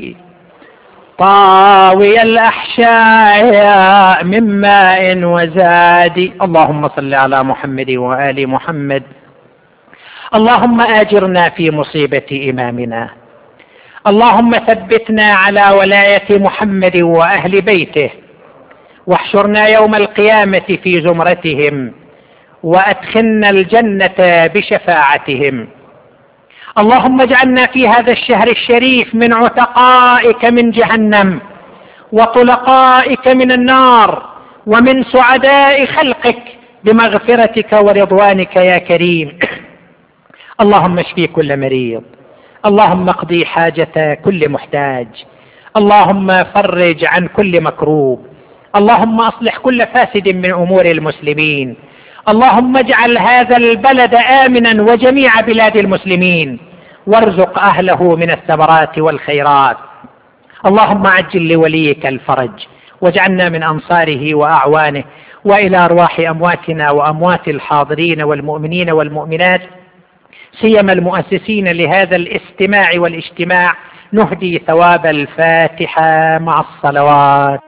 طاوي الأحشاء من ماء وزاد. اللهم صل على محمد وآل محمد. اللهم آجرنا في مصيبة إمامنا، اللهم ثبتنا على ولاية محمد وأهل بيته، واحشرنا يوم القيامة في زمرتهم، وأدخلنا الجنة بشفاعتهم. اللهم اجعلنا في هذا الشهر الشريف من عتقائك من جهنم، وطلقائك من النار، ومن سعداء خلقك بمغفرتك ورضوانك يا كريم. اللهم اشفي كل مريض، اللهم اقضي حاجة كل محتاج، اللهم فرج عن كل مكروب، اللهم اصلح كل فاسد من امور المسلمين، اللهم اجعل هذا البلد آمنا وجميع بلاد المسلمين، وارزق أهله من الثمرات والخيرات. اللهم عجل لوليك الفرج، واجعلنا من أنصاره وأعوانه. وإلى أرواح أمواتنا وأموات الحاضرين والمؤمنين والمؤمنات، سيما المؤسسين لهذا الاستماع والاجتماع، نهدي ثواب الفاتحة مع الصلوات.